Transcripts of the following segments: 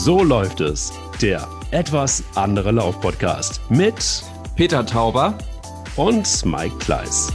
So läuft es. Der etwas andere Lauf-Podcast mit Peter Tauber und Mike Kleiss.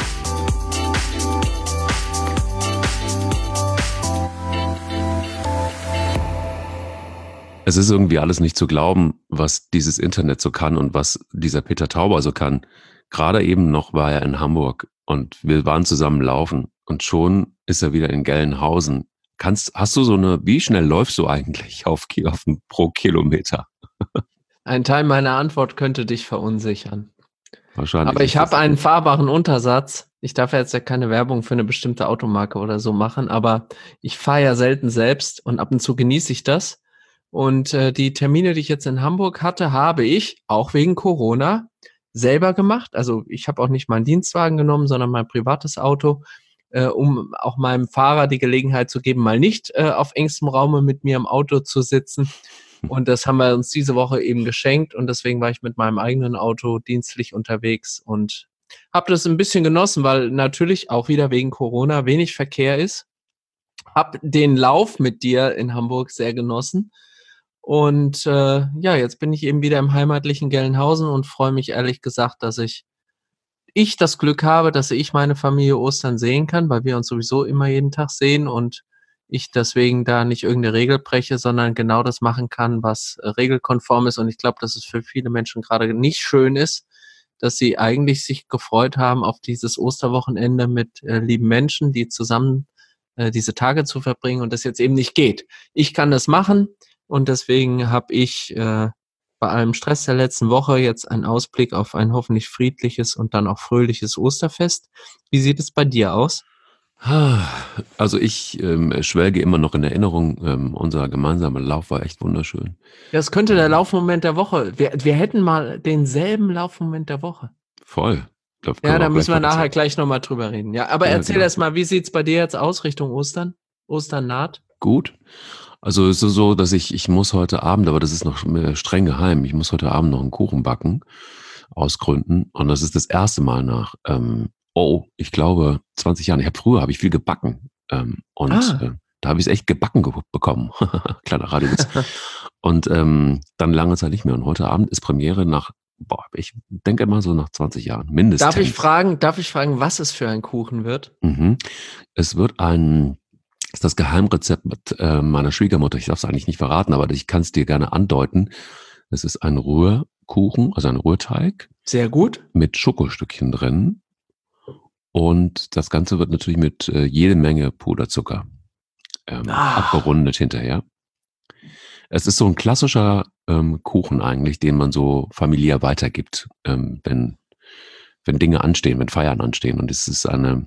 Es ist irgendwie alles nicht zu glauben, was dieses Internet so kann und was dieser Peter Tauber so kann. Gerade eben noch war er in Hamburg und wir waren zusammen laufen und schon ist er wieder in Gelnhausen. Hast du wie schnell läufst du eigentlich pro Kilometer? Ein Teil meiner Antwort könnte dich verunsichern. Wahrscheinlich. Aber ich habe einen fahrbaren Untersatz. Ich darf jetzt ja keine Werbung für eine bestimmte Automarke oder so machen, aber ich fahre ja selten selbst und ab und zu genieße ich das. Und die Termine, die ich jetzt in Hamburg hatte, habe ich, auch wegen Corona, selber gemacht. Also ich habe auch nicht meinen Dienstwagen genommen, sondern mein privates Auto, um auch meinem Fahrer die Gelegenheit zu geben, mal nicht auf engstem Raume mit mir im Auto zu sitzen. Und das haben wir uns diese Woche eben geschenkt und deswegen war ich mit meinem eigenen Auto dienstlich unterwegs und habe das ein bisschen genossen, weil natürlich auch wieder wegen Corona wenig Verkehr ist. Hab den Lauf mit dir in Hamburg sehr genossen und jetzt bin ich eben wieder im heimatlichen Gelnhausen und freue mich ehrlich gesagt, dass ich das Glück habe, dass ich meine Familie Ostern sehen kann, weil wir uns sowieso immer jeden Tag sehen und ich deswegen da nicht irgendeine Regel breche, sondern genau das machen kann, was regelkonform ist. Und ich glaube, dass es für viele Menschen gerade nicht schön ist, dass sie eigentlich sich gefreut haben auf dieses Osterwochenende mit lieben Menschen, die zusammen diese Tage zu verbringen und das jetzt eben nicht geht. Ich kann das machen und deswegen habe ich bei allem Stress der letzten Woche jetzt einen Ausblick auf ein hoffentlich friedliches und dann auch fröhliches Osterfest. Wie sieht es bei dir aus? Also ich schwelge immer noch in Erinnerung, unser gemeinsamer Lauf war echt wunderschön. Ja, es könnte der Laufmoment der Woche. Wir hätten mal denselben Laufmoment der Woche. Voll. Ja, da müssen wir nachher gleich nochmal drüber reden. Ja, aber erzähl genau. erst mal, wie sieht's bei dir jetzt aus Richtung Ostern? Ostern naht? Gut. Also es ist so, dass ich muss heute Abend, aber das ist noch streng geheim, ich muss heute Abend noch einen Kuchen backen, aus Gründen. Und das ist das erste Mal nach, ich glaube, 20 Jahren. Früher habe ich viel gebacken. Da habe ich es echt gebacken bekommen. Kleiner Radiowitz. Und dann lange Zeit nicht mehr. Und heute Abend ist Premiere ich denke immer so nach 20 Jahren, mindestens. Darf ich fragen, was es für ein Kuchen wird? Es wird ist das Geheimrezept mit meiner Schwiegermutter. Ich darf es eigentlich nicht verraten, aber ich kann es dir gerne andeuten. Es ist ein Rührkuchen, also ein Rührteig. Sehr gut. Mit Schokostückchen drin. Und das Ganze wird natürlich mit jede Menge Puderzucker abgerundet hinterher. Es ist so ein klassischer Kuchen eigentlich, den man so familiär weitergibt, wenn Dinge anstehen, wenn Feiern anstehen. Und es ist eine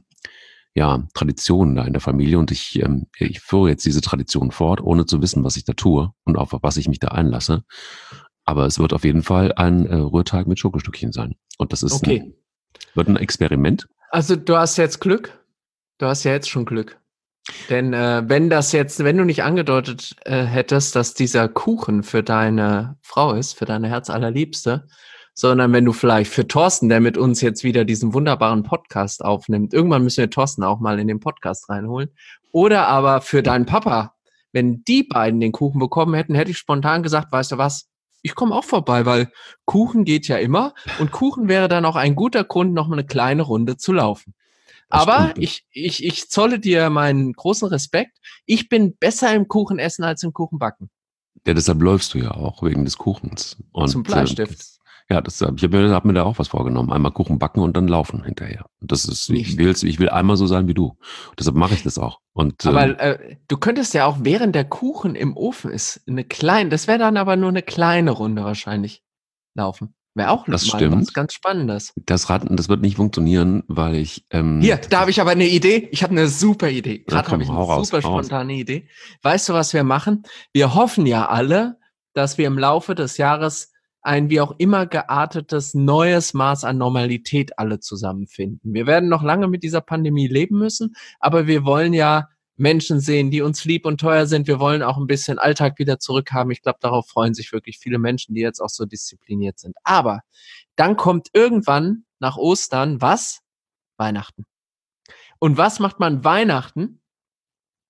Tradition da in der Familie und ich führe jetzt diese Tradition fort, ohne zu wissen, was ich da tue und auf was ich mich da einlasse. Aber es wird auf jeden Fall ein Rührteig mit Schokostückchen sein. Und das ist wird ein Experiment. Also du hast jetzt Glück. Du hast ja jetzt schon Glück. Denn wenn du nicht angedeutet hättest, dass dieser Kuchen für deine Frau ist, für deine Herzallerliebste, sondern wenn du vielleicht für Thorsten, der mit uns jetzt wieder diesen wunderbaren Podcast aufnimmt, irgendwann müssen wir Thorsten auch mal in den Podcast reinholen, oder aber für deinen Papa, wenn die beiden den Kuchen bekommen hätten, hätte ich spontan gesagt, weißt du was, ich komme auch vorbei, weil Kuchen geht ja immer und Kuchen wäre dann auch ein guter Grund, noch mal eine kleine Runde zu laufen. Aber ich zolle dir meinen großen Respekt. Ich bin besser im Kuchenessen als im Kuchenbacken. Ja, deshalb läufst du ja auch, wegen des Kuchens. Und, zum Bleistift. Ich hab mir da auch was vorgenommen. Einmal Kuchen backen und dann laufen hinterher. Und das ist, ich will einmal so sein wie du. Deshalb mache ich das auch. Aber du könntest ja auch, während der Kuchen im Ofen ist, das wäre dann aber nur eine kleine Runde wahrscheinlich laufen. Wäre auch das mal stimmt. was ganz Spannendes. Das wird nicht funktionieren, weil ich... Hier, da habe ich aber eine Idee. Ich habe eine super Idee. Gerade habe ich eine super spontane Idee. Weißt du, was wir machen? Wir hoffen ja alle, dass wir im Laufe des Jahres ein wie auch immer geartetes neues Maß an Normalität alle zusammenfinden. Wir werden noch lange mit dieser Pandemie leben müssen, aber wir wollen ja Menschen sehen, die uns lieb und teuer sind. Wir wollen auch ein bisschen Alltag wieder zurückhaben. Ich glaube, darauf freuen sich wirklich viele Menschen, die jetzt auch so diszipliniert sind. Aber dann kommt irgendwann nach Ostern was? Weihnachten. Und was macht man Weihnachten?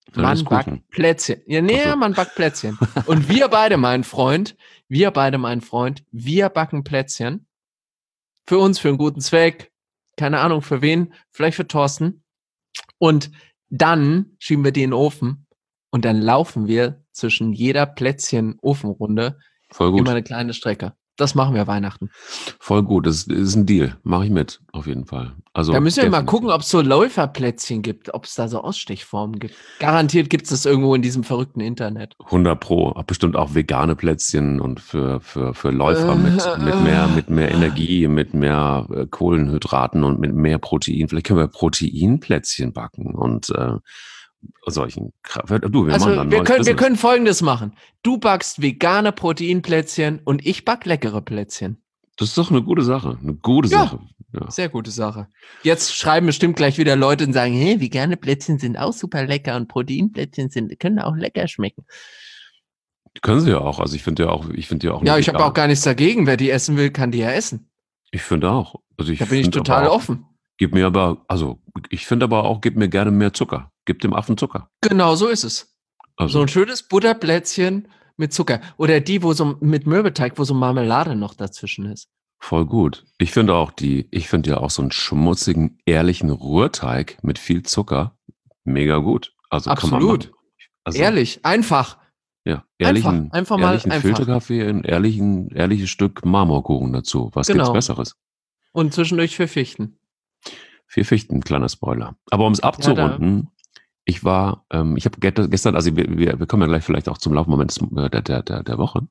Ja, das Man ist backt Kuchen. Plätzchen. Ja, nee, Ach so. man backt Plätzchen. Und wir beide, mein Freund, wir backen Plätzchen. Für uns, für einen guten Zweck. Keine Ahnung, für wen. Vielleicht für Thorsten. Und dann schieben wir die in den Ofen. Und dann laufen wir zwischen jeder Plätzchen-Ofenrunde Voll immer gut. eine kleine Strecke. Das machen wir Weihnachten. Voll gut. Das ist ein Deal. Mache ich mit, auf jeden Fall. Also Da müssen wir mal definitiv. gucken, ob es so Läuferplätzchen gibt, ob es da so Ausstechformen gibt. Garantiert gibt es das irgendwo in diesem verrückten Internet. 100 Pro. Hab bestimmt auch vegane Plätzchen und für Läufer mit mehr Energie, mit mehr Kohlenhydraten und mit mehr Protein. Vielleicht können wir Proteinplätzchen backen und solchen Du, wir machen Also dann wir neues können, wir Business. können Folgendes machen. Du backst vegane Proteinplätzchen und ich back leckere Plätzchen. Das ist doch eine gute Sache. Eine gute Ja. Sache. Ja. Sehr gute Sache. Jetzt schreiben bestimmt gleich wieder Leute und sagen, hey, vegane Plätzchen sind auch super lecker und Proteinplätzchen können auch lecker schmecken. Können sie ja auch. Also ich finde ja auch. Ja, ich habe auch gar nichts dagegen. Wer die essen will, kann die ja essen. Ich finde auch. Also Da bin ich total offen. Ich finde aber auch, gib mir gerne mehr Zucker. Gib dem Affen Zucker. Genau so ist es. Also. So ein schönes Butterplätzchen mit Zucker. Oder die, wo so mit Mürbeteig, wo so Marmelade noch dazwischen ist. Voll gut. Ich finde ja auch so einen schmutzigen, ehrlichen Rührteig mit viel Zucker mega gut. Also absolut. Kann man also, ehrlich, einfach. Ja, ehrlichen Filterkaffee, ein ehrliches Stück Marmorkuchen dazu. Was gibt's Besseres? Und zwischendurch 4 Fichten. 4 Fichten, kleiner Spoiler. Aber um es abzurunden, ich habe gestern, also wir kommen ja gleich vielleicht auch zum Laufmoment der Woche.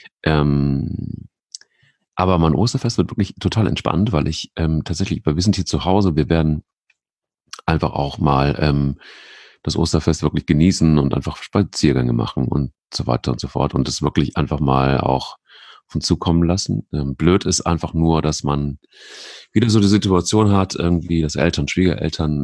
Aber mein Osterfest wird wirklich total entspannt, weil ich tatsächlich, wir sind hier zu Hause, wir werden einfach auch mal das Osterfest wirklich genießen und einfach Spaziergänge machen und so weiter und so fort und das wirklich einfach mal auch von zukommen lassen. Blöd ist einfach nur, dass man wieder so die Situation hat, irgendwie, dass Eltern, Schwiegereltern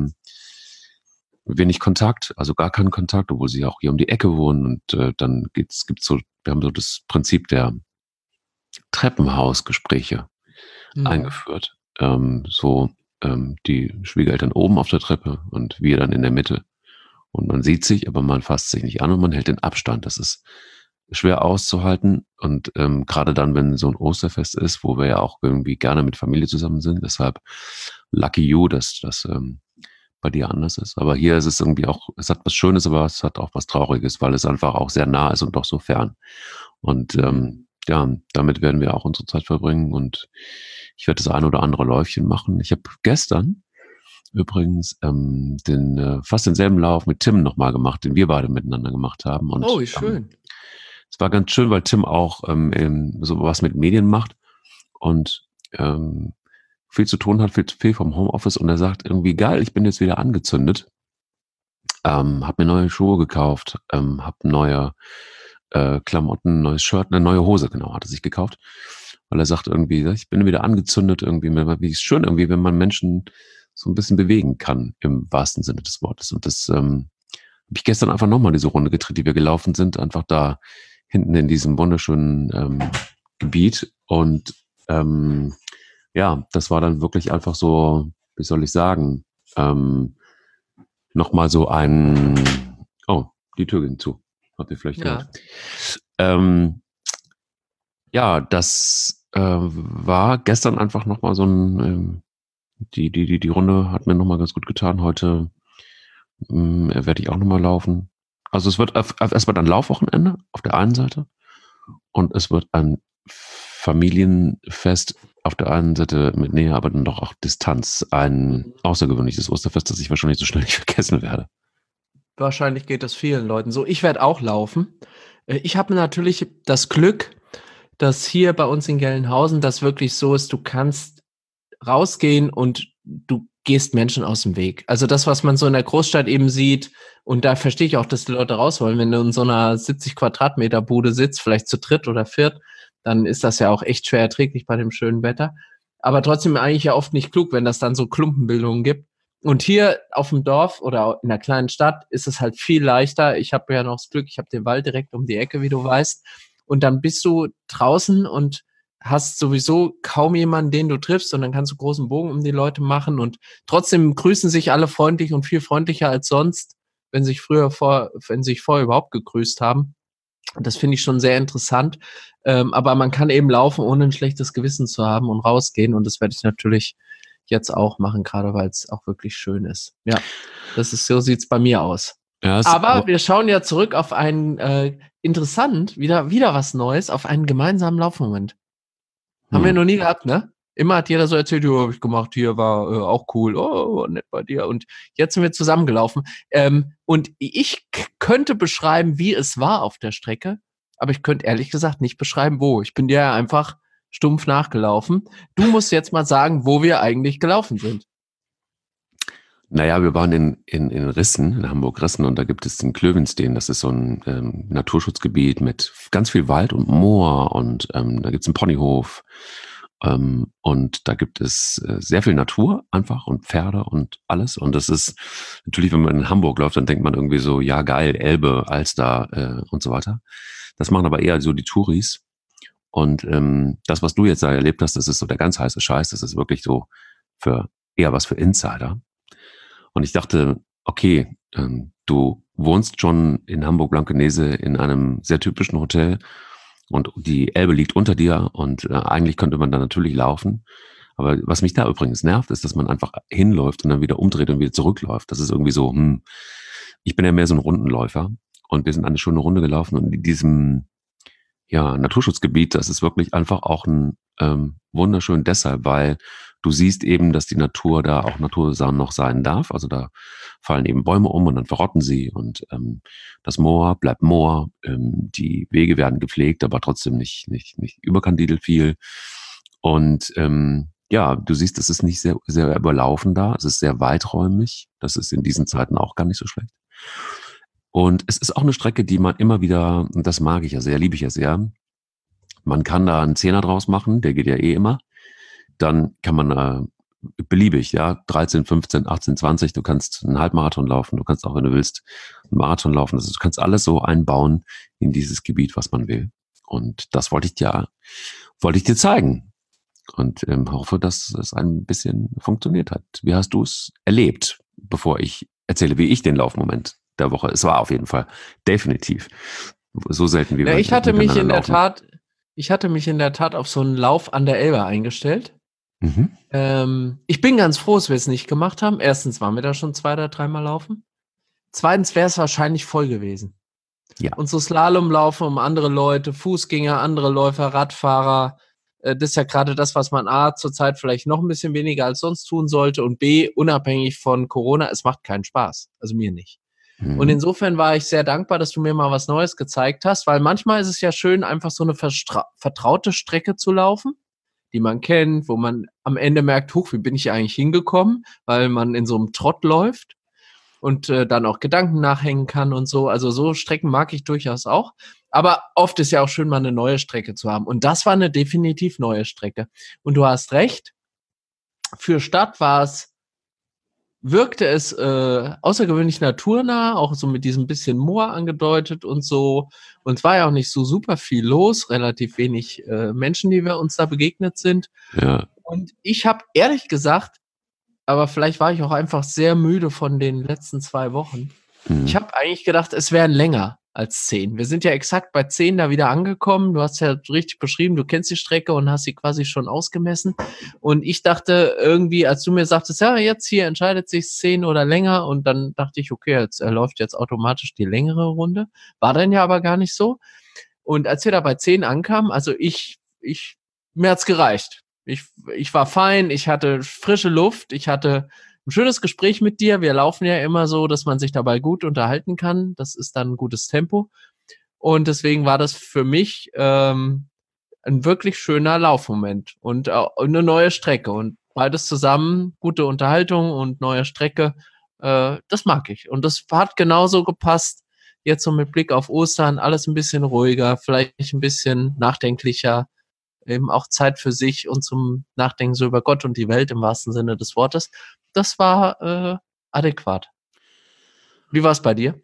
wenig Kontakt, also gar keinen Kontakt, obwohl sie auch hier um die Ecke wohnen und dann wir haben so das Prinzip der Treppenhausgespräche eingeführt. Die Schwiegereltern oben auf der Treppe und wir dann in der Mitte. Und man sieht sich, aber man fasst sich nicht an und man hält den Abstand. Das ist schwer auszuhalten. Und gerade dann, wenn so ein Osterfest ist, wo wir ja auch irgendwie gerne mit Familie zusammen sind. Deshalb lucky you, dass das bei dir anders ist. Aber hier ist es irgendwie auch, es hat was Schönes, aber es hat auch was Trauriges, weil es einfach auch sehr nah ist und doch so fern. Und damit werden wir auch unsere Zeit verbringen und ich werde das ein oder andere Läufchen machen. Ich habe gestern übrigens fast denselben Lauf mit Tim nochmal gemacht, den wir beide miteinander gemacht haben. Und, wie schön. Es war ganz schön, weil Tim auch so was mit Medien macht und viel zu tun hat, viel vom Homeoffice und er sagt irgendwie, geil, ich bin jetzt wieder angezündet. Hab mir neue Schuhe gekauft, hab neue Klamotten, neues Shirt, eine neue Hose, genau, hat er sich gekauft. Weil er sagt irgendwie, ich bin wieder angezündet irgendwie, wie ist schön irgendwie, wenn man Menschen so ein bisschen bewegen kann, im wahrsten Sinne des Wortes. Und das habe ich gestern einfach nochmal diese Runde gedreht, die wir gelaufen sind, einfach da hinten in diesem wunderschönen Gebiet. Und das war dann wirklich einfach so, wie soll ich sagen, nochmal so die Tür ging zu. Habt ihr vielleicht gehört? Das war gestern einfach nochmal so ein, die Runde hat mir nochmal ganz gut getan. Heute werde ich auch nochmal laufen. Also es wird ein Laufwochenende auf der einen Seite und es wird ein Familienfest auf der einen Seite mit Nähe, aber dann doch auch Distanz. Ein außergewöhnliches Osterfest, das ich wahrscheinlich so schnell nicht vergessen werde. Wahrscheinlich geht das vielen Leuten so. Ich werde auch laufen. Ich habe natürlich das Glück, dass hier bei uns in Gelnhausen das wirklich so ist, du kannst rausgehen und du gehst Menschen aus dem Weg. Also das, was man so in der Großstadt eben sieht, und da verstehe ich auch, dass die Leute raus wollen, wenn du in so einer 70 Quadratmeter Bude sitzt, vielleicht zu dritt oder viert, dann ist das ja auch echt schwer erträglich bei dem schönen Wetter. Aber trotzdem eigentlich ja oft nicht klug, wenn das dann so Klumpenbildungen gibt. Und hier auf dem Dorf oder in einer kleinen Stadt ist es halt viel leichter. Ich habe ja noch das Glück, ich habe den Wald direkt um die Ecke, wie du weißt. Und dann bist du draußen und hast sowieso kaum jemanden, den du triffst. Und dann kannst du großen Bogen um die Leute machen. Und trotzdem grüßen sich alle freundlich und viel freundlicher als sonst. wenn sie sich vorher überhaupt gegrüßt haben. Das finde ich schon sehr interessant. Aber man kann eben laufen, ohne ein schlechtes Gewissen zu haben und rausgehen. Und das werde ich natürlich jetzt auch machen, gerade weil es auch wirklich schön ist. Ja, so sieht's bei mir aus. Ja, Aber wir schauen ja zurück auf einen wieder was Neues, auf einen gemeinsamen Laufmoment. Haben wir noch nie gehabt, ne? Immer hat jeder so erzählt, ja, habe ich gemacht, hier war auch cool, oh, nett bei dir. Und jetzt sind wir zusammengelaufen. Und ich könnte beschreiben, wie es war auf der Strecke, aber ich könnte ehrlich gesagt nicht beschreiben, wo. Ich bin dir ja einfach stumpf nachgelaufen. Du musst jetzt mal sagen, wo wir eigentlich gelaufen sind. Naja, wir waren in Rissen, in Hamburg-Rissen, und da gibt es den Klövenstein. Das ist so ein Naturschutzgebiet mit ganz viel Wald und Moor, und da gibt es einen Ponyhof. Und da gibt es sehr viel Natur einfach und Pferde und alles. Und das ist natürlich, wenn man in Hamburg läuft, dann denkt man irgendwie so, ja geil, Elbe, Alster und so weiter. Das machen aber eher so die Touris. Und das, was du jetzt da erlebt hast, das ist so der ganz heiße Scheiß. Das ist wirklich so eher was für Insider. Und ich dachte, okay, du wohnst schon in Hamburg-Blankenese in einem sehr typischen Hotel und die Elbe liegt unter dir, und eigentlich könnte man da natürlich laufen. Aber was mich da übrigens nervt, ist, dass man einfach hinläuft und dann wieder umdreht und wieder zurückläuft. Das ist irgendwie so, ich bin ja mehr so ein Rundenläufer, und wir sind eine schöne Runde gelaufen, und in diesem Naturschutzgebiet, das ist wirklich einfach auch ein wunderschön deshalb, weil du siehst eben, dass die Natur da auch Natur noch sein darf. Also da fallen eben Bäume um und dann verrotten sie, und das Moor bleibt Moor. Die Wege werden gepflegt, aber trotzdem nicht überkandidelt viel. Und du siehst, es ist nicht sehr, sehr überlaufen da. Es ist sehr weiträumig. Das ist in diesen Zeiten auch gar nicht so schlecht. Und es ist auch eine Strecke, die man immer wieder, und das mag ich ja sehr, liebe ich ja sehr, man kann da einen Zehner draus machen, der geht ja eh immer. Dann kann man beliebig, 13, 15, 18, 20, du kannst einen Halbmarathon laufen, du kannst auch, wenn du willst, einen Marathon laufen. Also du kannst alles so einbauen in dieses Gebiet, was man will. Und das wollte ich dir zeigen. Und hoffe, dass es ein bisschen funktioniert hat. Wie hast du es erlebt, bevor ich erzähle, wie ich den Laufmoment der Woche? Es war auf jeden Fall definitiv so selten wie wir. Ich hatte mich in der Tat auf so einen Lauf an der Elbe eingestellt. Ich bin ganz froh, dass wir es nicht gemacht haben. Erstens waren wir da schon 2 oder 3 Mal laufen. Zweitens wäre es wahrscheinlich voll gewesen. Ja. Und so Slalomlaufen um andere Leute, Fußgänger, andere Läufer, Radfahrer, das ist ja gerade das, was man A, zurzeit vielleicht noch ein bisschen weniger als sonst tun sollte, und B, unabhängig von Corona, es macht keinen Spaß. Also mir nicht. Und insofern war ich sehr dankbar, dass du mir mal was Neues gezeigt hast, weil manchmal ist es ja schön, einfach so eine vertraute Strecke zu laufen, die man kennt, wo man am Ende merkt, wie bin ich eigentlich hingekommen, weil man in so einem Trott läuft und dann auch Gedanken nachhängen kann und so. Also so Strecken mag ich durchaus auch. Aber oft ist ja auch schön, mal eine neue Strecke zu haben. Und das war eine definitiv neue Strecke. Und du hast recht, für Stadt wirkte es außergewöhnlich naturnah, auch so mit diesem bisschen Moor angedeutet und so. Und es war ja auch nicht so super viel los, relativ wenig Menschen, die wir uns da begegnet sind. Ja. Und ich habe ehrlich gesagt, aber vielleicht war ich auch einfach sehr müde von den letzten 2 Wochen. Ich habe eigentlich gedacht, es wären länger als 10. Wir sind ja exakt bei 10 da wieder angekommen. Du hast ja richtig beschrieben, du kennst die Strecke und hast sie quasi schon ausgemessen. Und ich dachte irgendwie, als du mir sagtest, ja, jetzt hier entscheidet sich 10 oder länger, und dann dachte ich, okay, jetzt läuft jetzt automatisch die längere Runde. War dann ja aber gar nicht so. Und als wir da bei 10 ankamen, also mir hat's gereicht. Ich war fein, ich hatte frische Luft, ich hatte ein schönes Gespräch mit dir. Wir laufen ja immer so, dass man sich dabei gut unterhalten kann. Das ist dann ein gutes Tempo. Und deswegen war das für mich ein wirklich schöner Laufmoment und eine neue Strecke. Und beides zusammen, gute Unterhaltung und neue Strecke, das mag ich. Und das hat genauso gepasst. Jetzt so mit Blick auf Ostern, alles ein bisschen ruhiger, vielleicht ein bisschen nachdenklicher. Eben auch Zeit für sich und zum Nachdenken so über Gott und die Welt im wahrsten Sinne des Wortes. Das war adäquat. Wie war es bei dir?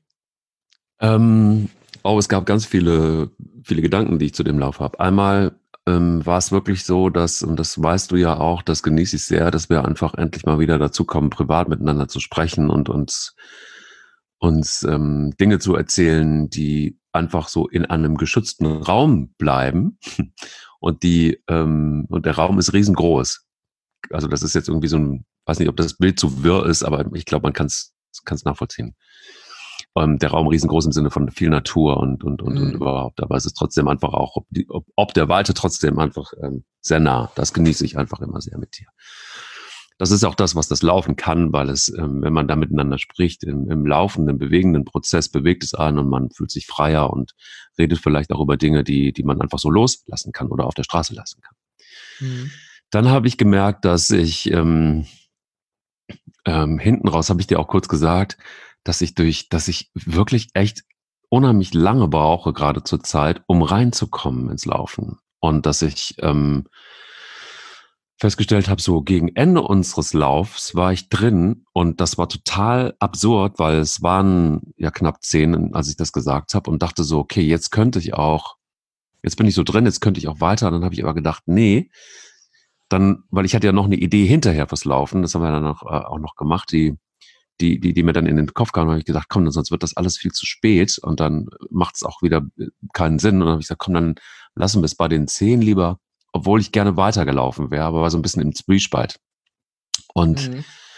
Es gab ganz viele Gedanken, die ich zu dem Lauf habe. Einmal war es wirklich so, dass, und das weißt du ja auch, das genieße ich sehr, dass wir einfach endlich mal wieder dazu kommen, privat miteinander zu sprechen und uns uns Dinge zu erzählen, die einfach so in einem geschützten Raum bleiben. Und und der Raum ist riesengroß. Also das ist jetzt irgendwie so ein, weiß nicht, ob das Bild zu wirr ist, aber ich glaube, man kann es nachvollziehen. Der Raum riesengroß im Sinne von viel Natur und überhaupt. Aber es ist trotzdem einfach auch, ob der Weite trotzdem einfach sehr nah. Das genieße ich einfach immer sehr mit dir. Das ist auch das, was das Laufen kann, weil es, wenn man da miteinander spricht, im laufenden, bewegenden Prozess bewegt es einen und man fühlt sich freier und redet vielleicht auch über Dinge, die man einfach so loslassen kann oder auf der Straße lassen kann. Mhm. Dann habe ich gemerkt, dass ich hinten raus, habe ich dir auch kurz gesagt, dass ich wirklich echt unheimlich lange brauche, gerade zur Zeit, um reinzukommen ins Laufen. Und dass ich festgestellt habe, so gegen Ende unseres Laufs war ich drin und das war total absurd, weil es waren ja knapp 10, als ich das gesagt habe und dachte so, okay, jetzt bin ich so drin, jetzt könnte ich auch weiter. Und dann habe ich aber gedacht, nee, weil ich hatte ja noch eine Idee hinterher fürs Laufen, das haben wir dann auch noch gemacht, die mir dann in den Kopf kam, habe ich gedacht, komm, sonst wird das alles viel zu spät und dann macht es auch wieder keinen Sinn. Und dann habe ich gesagt, komm, dann lassen wir es bei den 10 lieber, obwohl ich gerne weitergelaufen wäre, aber war so ein bisschen im Zwiespalt. Und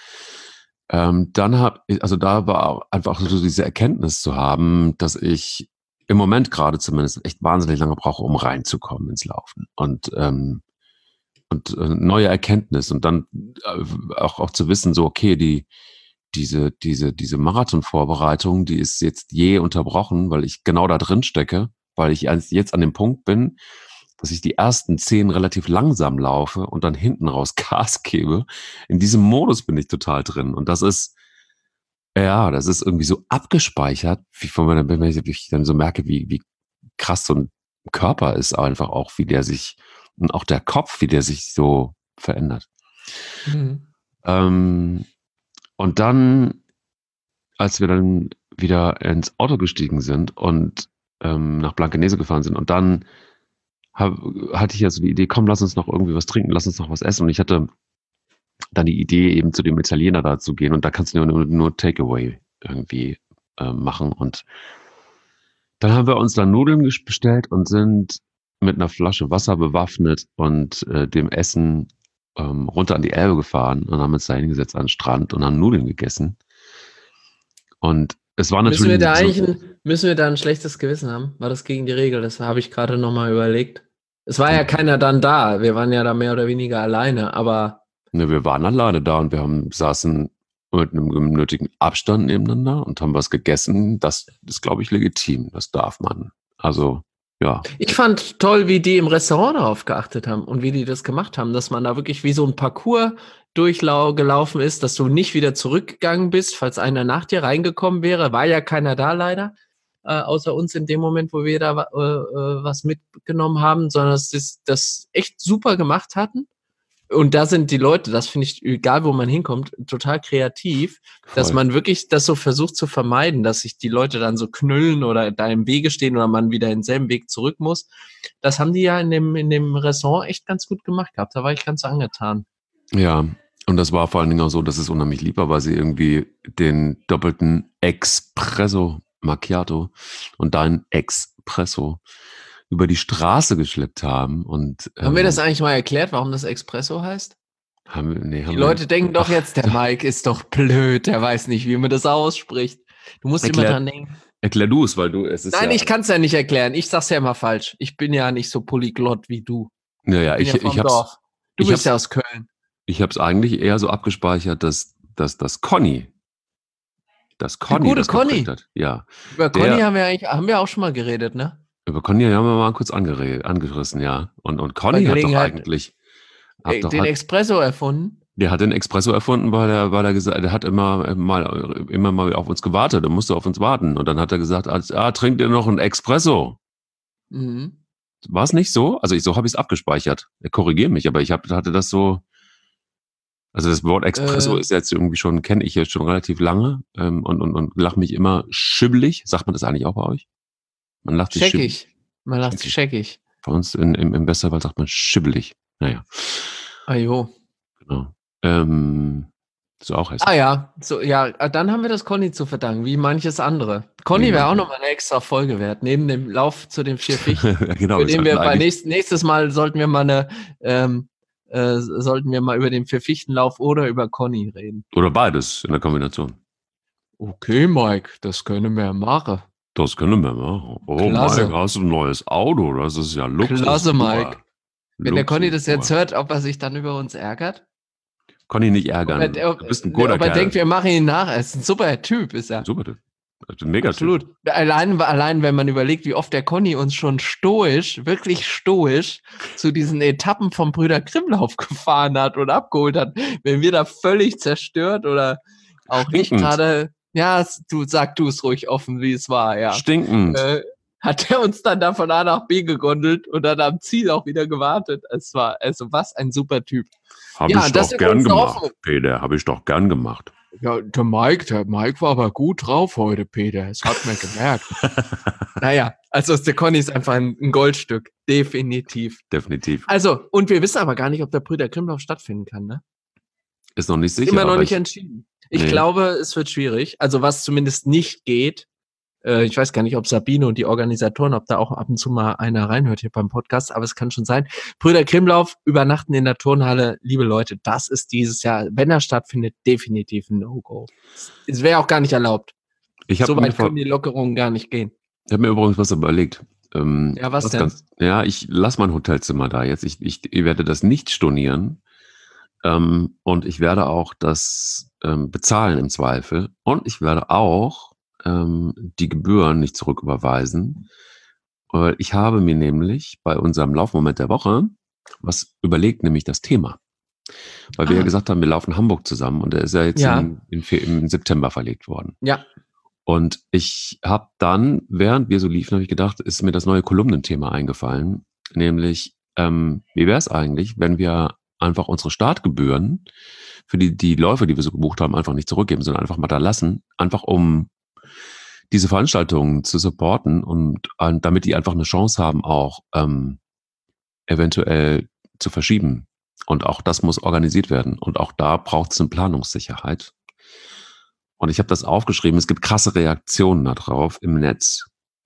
da war einfach so diese Erkenntnis zu haben, dass ich im Moment gerade zumindest echt wahnsinnig lange brauche, um reinzukommen ins Laufen. Und neue Erkenntnis und dann auch zu wissen, so, okay, diese Marathonvorbereitung, die ist jetzt unterbrochen, weil ich genau da drin stecke, weil ich jetzt an dem Punkt bin, dass ich die ersten 10 relativ langsam laufe und dann hinten raus Gas gebe. In diesem Modus bin ich total drin. Und das ist irgendwie so abgespeichert, wenn ich dann so merke, wie krass so ein Körper ist einfach auch, und auch der Kopf, wie der sich so verändert. Mhm. Und dann, als wir dann wieder ins Auto gestiegen sind und nach Blankenese gefahren sind und dann hatte ich ja so die Idee, komm, lass uns noch irgendwie was trinken, lass uns noch was essen. Und ich hatte dann die Idee, eben zu dem Italiener da zu gehen und da kannst du nur Takeaway irgendwie machen. Und dann haben wir uns dann Nudeln bestellt und sind mit einer Flasche Wasser bewaffnet und dem Essen runter an die Elbe gefahren und haben uns da hingesetzt an den Strand und haben Nudeln gegessen. Und es war natürlich... Müssen wir da ein schlechtes Gewissen haben? War das gegen die Regel? Das habe ich gerade nochmal überlegt. Es war ja keiner dann da. Wir waren ja da mehr oder weniger alleine, aber... Ne, wir waren alleine da und saßen mit einem nötigen Abstand nebeneinander und haben was gegessen. Das ist, glaube ich, legitim. Das darf man. Also, ja. Ich fand toll, wie die im Restaurant darauf geachtet haben und wie die das gemacht haben, dass man da wirklich wie so ein Parcours gelaufen ist, dass du nicht wieder zurückgegangen bist, falls einer nach dir reingekommen wäre. War ja keiner da leider, außer uns in dem Moment, wo wir da was mitgenommen haben, sondern dass sie das echt super gemacht hatten. Und da sind die Leute, das finde ich, egal wo man hinkommt, total kreativ, Voll. dass man wirklich das so versucht zu vermeiden, dass sich die Leute dann so knüllen oder da im Wege stehen oder man wieder denselben Weg zurück muss. Das haben die ja in dem Restaurant echt ganz gut gemacht gehabt. Da war ich ganz angetan. Ja, und das war vor allen Dingen auch so, dass es unheimlich lieb war, weil sie irgendwie den doppelten Espresso Macchiato und dein Espresso über die Straße geschleppt haben. Und, haben wir das eigentlich mal erklärt, warum das Espresso heißt? Die Leute denken doch jetzt, der Mike ist doch blöd, der weiß nicht, wie man das ausspricht. Du musst immer dran denken. Erklär du es, weil es ist Nein, ich kann es ja nicht erklären. Ich sag's ja immer falsch. Ich bin ja nicht so polyglott wie du. Naja, ich hab's. Du bist ja aus Köln. Ich habe es eigentlich eher so abgespeichert, dass Conny. Das gute Conny hat. Ja. Über Conny haben wir auch schon mal geredet, ne? Über Conny haben wir mal kurz angerissen, ja. Und Conny hat doch eigentlich den Espresso erfunden. Der hat den Espresso erfunden, weil er gesagt, der hat immer mal auf uns gewartet, er musste auf uns warten. Und dann hat er gesagt, trinkt ihr noch einen Espresso? Mhm. War es nicht so? Also so habe ich es abgespeichert. Er korrigiert mich, aber hatte das so. Also das Wort Espresso ist jetzt irgendwie kenne ich jetzt schon relativ lange und lache mich immer schibbelig. Sagt man das eigentlich auch bei euch? Man lacht sich scheckig. Man lacht sich scheckig. Bei uns im Westerwald sagt man schibbelig. Naja. Ajo. Genau. Ist auch Ah hässlich. ja, so, ja, dann haben wir das Conny zu verdanken, wie manches andere. Conny wäre auch nochmal eine extra Folge wert, neben dem Lauf zu den 4 Fichten. Genau, Für wir den sollten wir eigentlich, nächstes Mal sollten wir mal sollten wir mal über den 4 Fichtenlauf oder über Conny reden. oder beides in der Kombination. Okay, Mike, das können wir machen. Das können wir machen. Oh, Klasse. Mike, hast du ein neues Auto? Das ist ja Luxus. Klasse, Mike. Pur. Wenn der Conny Luxus das jetzt pur. hört, ob er sich dann über uns ärgert? Kann ich nicht Ob ärgern. er, Du bist ein guter ob er Kerl. denkt, wir machen ihn nach. Er ist ein super Typ, ist er. Super Typ. Mega Absolut. Allein, wenn man überlegt, wie oft der Conny uns schon stoisch, wirklich stoisch, zu diesen Etappen vom Brüder Grimmlauf gefahren hat und abgeholt hat, wenn wir da völlig zerstört oder auch nicht Stinkend. gerade, ja, sag du es ruhig offen, wie es war, ja. Stinkend. Hat er uns dann da von A nach B gegondelt und dann am Ziel auch wieder gewartet. Es war, also was ein super Typ. Habe Ja, ich das doch ist gern übrigens auch- gemacht, Peter. Habe ich doch gern gemacht. Ja, der Mike war aber gut drauf heute, Peter. Das hat man gemerkt. Naja, also der Conny ist einfach ein Goldstück. Definitiv. Definitiv. Also, und wir wissen aber gar nicht, ob der Brüder Grimmlauf stattfinden kann, ne? Ist noch nicht sicher. Immer noch aber nicht entschieden. Ich Nee. glaube, es wird schwierig. Also, was zumindest nicht geht, ich weiß gar nicht, ob Sabine und die Organisatoren, ob da auch ab und zu mal einer reinhört hier beim Podcast, aber es kann schon sein. Brüder Grimmlauf, übernachten in der Turnhalle. Liebe Leute, das ist dieses Jahr, wenn er stattfindet, definitiv ein No-Go. Es wäre auch gar nicht erlaubt. Ich habe So mir, weit können die Lockerungen gar nicht gehen. ich hab mir übrigens was überlegt. Ja, was denn? Ich lasse mein Hotelzimmer da jetzt. Ich werde das nicht stornieren. Und ich werde auch das bezahlen im Zweifel. Und ich werde auch die Gebühren nicht zurücküberweisen. Ich habe mir nämlich bei unserem Laufmoment der Woche was überlegt, nämlich das Thema. Weil wir ja gesagt haben, wir laufen Hamburg zusammen und der ist ja jetzt Ja. im September verlegt worden. Ja. Und ich habe dann, während wir so liefen, habe ich gedacht, ist mir das neue Kolumnenthema eingefallen, nämlich wie wäre es eigentlich, wenn wir einfach unsere Startgebühren für die Läufe, die wir so gebucht haben, einfach nicht zurückgeben, sondern einfach mal da lassen, einfach um diese Veranstaltungen zu supporten und damit die einfach eine Chance haben, auch eventuell zu verschieben. Und auch das muss organisiert werden. Und auch da braucht es eine Planungssicherheit. Und ich habe das aufgeschrieben. Es gibt krasse Reaktionen darauf im Netz.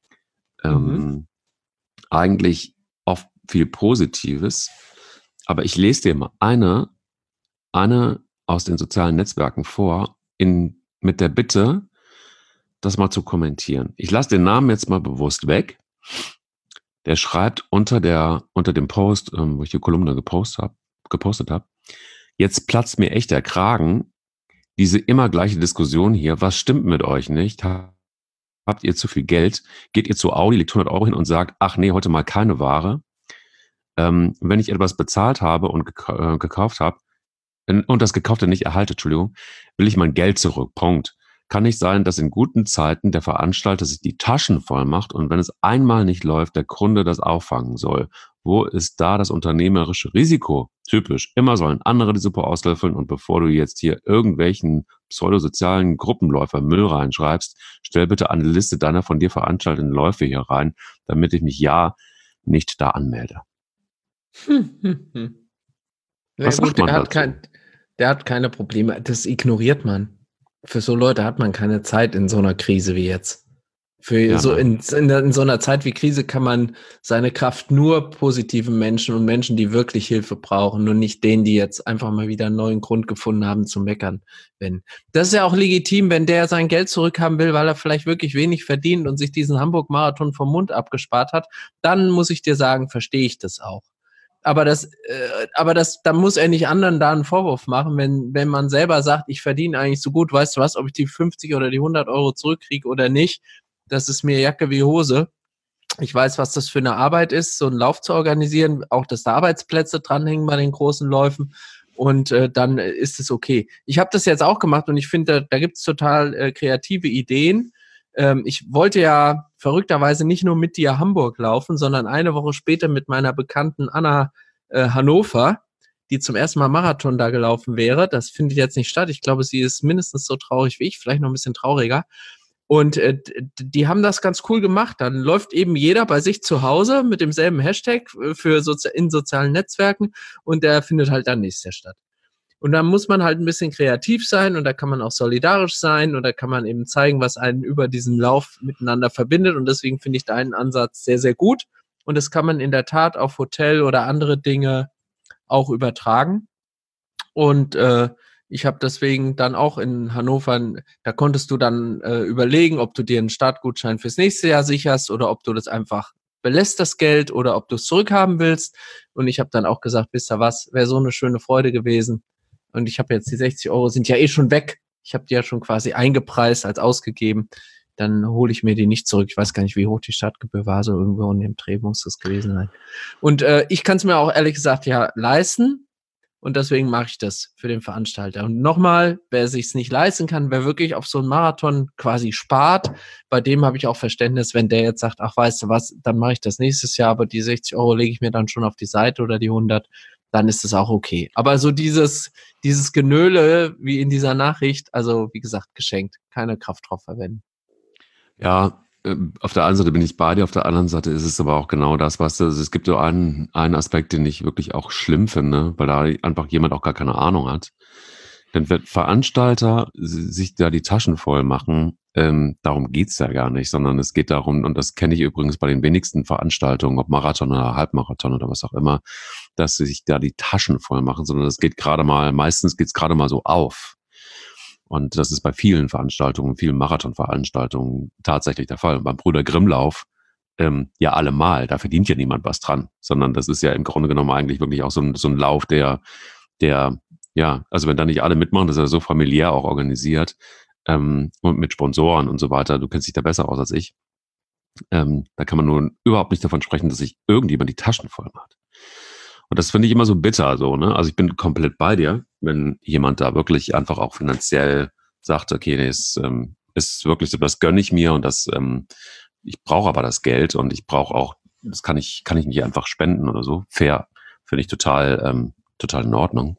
Eigentlich oft viel Positives. Aber ich lese dir mal eine aus den sozialen Netzwerken vor, mit der Bitte, das mal zu kommentieren. Ich lasse den Namen jetzt mal bewusst weg. Der schreibt unter dem Post, wo ich die Kolumne gepostet habe, jetzt platzt mir echt der Kragen. Diese immer gleiche Diskussion hier, was stimmt mit euch nicht? Habt ihr zu viel Geld? Geht ihr zu Audi, legt 100 Euro hin und sagt, ach nee, heute mal keine Ware. Wenn ich etwas bezahlt habe und gekauft habe und das Gekaufte nicht erhalte, will ich mein Geld zurück. Punkt. Kann nicht sein, dass in guten Zeiten der Veranstalter sich die Taschen voll macht und wenn es einmal nicht läuft, der Kunde das auffangen soll. Wo ist da das unternehmerische Risiko? Typisch. Immer sollen andere die Suppe auslöffeln und bevor du jetzt hier irgendwelchen pseudosozialen Gruppenläufer Müll reinschreibst, stell bitte eine Liste deiner von dir veranstalteten Läufe hier rein, damit ich mich nicht da anmelde. Was sagt man dazu? Der hat keine Probleme. Das ignoriert man. Für so Leute hat man keine Zeit in so einer Krise wie jetzt. In so einer Zeit wie Krise kann man seine Kraft nur positiven Menschen und Menschen, die wirklich Hilfe brauchen und nicht denen, die jetzt einfach mal wieder einen neuen Grund gefunden haben zu meckern. Das ist ja auch legitim, wenn der sein Geld zurückhaben will, weil er vielleicht wirklich wenig verdient und sich diesen Hamburg-Marathon vom Mund abgespart hat, dann muss ich dir sagen, verstehe ich das auch. Aber da muss er nicht anderen da einen Vorwurf machen, wenn man selber sagt, ich verdiene eigentlich so gut, weißt du was, ob ich die 50 oder die 100 Euro zurückkriege oder nicht, das ist mir Jacke wie Hose. Ich weiß, was das für eine Arbeit ist, so einen Lauf zu organisieren, auch dass da Arbeitsplätze dranhängen bei den großen Läufen und dann ist es okay. Ich habe das jetzt auch gemacht und ich finde, da gibt es total kreative Ideen. Ich wollte ja verrückterweise nicht nur mit dir Hamburg laufen, sondern eine Woche später mit meiner Bekannten Anna Hannover, die zum ersten Mal Marathon da gelaufen wäre. Das findet jetzt nicht statt. Ich glaube, sie ist mindestens so traurig wie ich, vielleicht noch ein bisschen trauriger. Und die haben das ganz cool gemacht. Dann läuft eben jeder bei sich zu Hause mit demselben Hashtag in sozialen Netzwerken und der findet halt dann nächstes Jahr statt. Und da muss man halt ein bisschen kreativ sein und da kann man auch solidarisch sein und da kann man eben zeigen, was einen über diesen Lauf miteinander verbindet. Und deswegen finde ich deinen Ansatz sehr, sehr gut. Und das kann man in der Tat auf Hotel oder andere Dinge auch übertragen. Und ich habe deswegen dann auch in Hannover, da konntest du dann überlegen, ob du dir einen Startgutschein fürs nächste Jahr sicherst oder ob du das einfach belässt, das Geld, oder ob du es zurückhaben willst. Und ich habe dann auch gesagt, wisst ihr was, wäre so eine schöne Freude gewesen. Und ich habe jetzt die 60 Euro sind ja eh schon weg. Ich habe die ja schon quasi eingepreist als ausgegeben. Dann hole ich mir die nicht zurück. Ich weiß gar nicht, wie hoch die Startgebühr war. So irgendwo in dem Dreh muss das gewesen sein. Und ich kann es mir auch ehrlich gesagt ja leisten. Und deswegen mache ich das für den Veranstalter. Und nochmal, wer sich's nicht leisten kann, wer wirklich auf so einen Marathon quasi spart, bei dem habe ich auch Verständnis, wenn der jetzt sagt, ach, weißt du was, dann mache ich das nächstes Jahr, aber die 60 Euro lege ich mir dann schon auf die Seite oder die 100, dann ist das auch okay. Aber so dieses Genöle wie in dieser Nachricht, also wie gesagt, geschenkt, keine Kraft drauf verwenden. Ja, auf der einen Seite bin ich bei dir, auf der anderen Seite ist es aber auch genau das, was also es gibt so einen Aspekt, den ich wirklich auch schlimm finde, weil da einfach jemand auch gar keine Ahnung hat. Denn wenn Veranstalter sich da die Taschen voll machen, darum geht's ja gar nicht, sondern es geht darum, und das kenne ich übrigens bei den wenigsten Veranstaltungen, ob Marathon oder Halbmarathon oder was auch immer, dass sie sich da die Taschen voll machen, sondern es geht meistens geht's gerade mal so auf. Und das ist bei vielen Veranstaltungen, vielen Marathonveranstaltungen tatsächlich der Fall. Und beim Brüder Grimm-Lauf ja allemal, da verdient ja niemand was dran, sondern das ist ja im Grunde genommen eigentlich wirklich auch so ein Lauf, der, ja, also wenn da nicht alle mitmachen, das ist ja so familiär auch organisiert und mit Sponsoren und so weiter, du kennst dich da besser aus als ich, da kann man nun überhaupt nicht davon sprechen, dass sich irgendjemand die Taschen voll macht. Und das finde ich immer so bitter, so, ne? Also ich bin komplett bei dir, wenn jemand da wirklich einfach auch finanziell sagt, okay, nee, ist wirklich so, das gönne ich mir und ich brauche aber das Geld und ich brauche auch, das kann ich nicht einfach spenden oder so. Fair, finde ich total in Ordnung.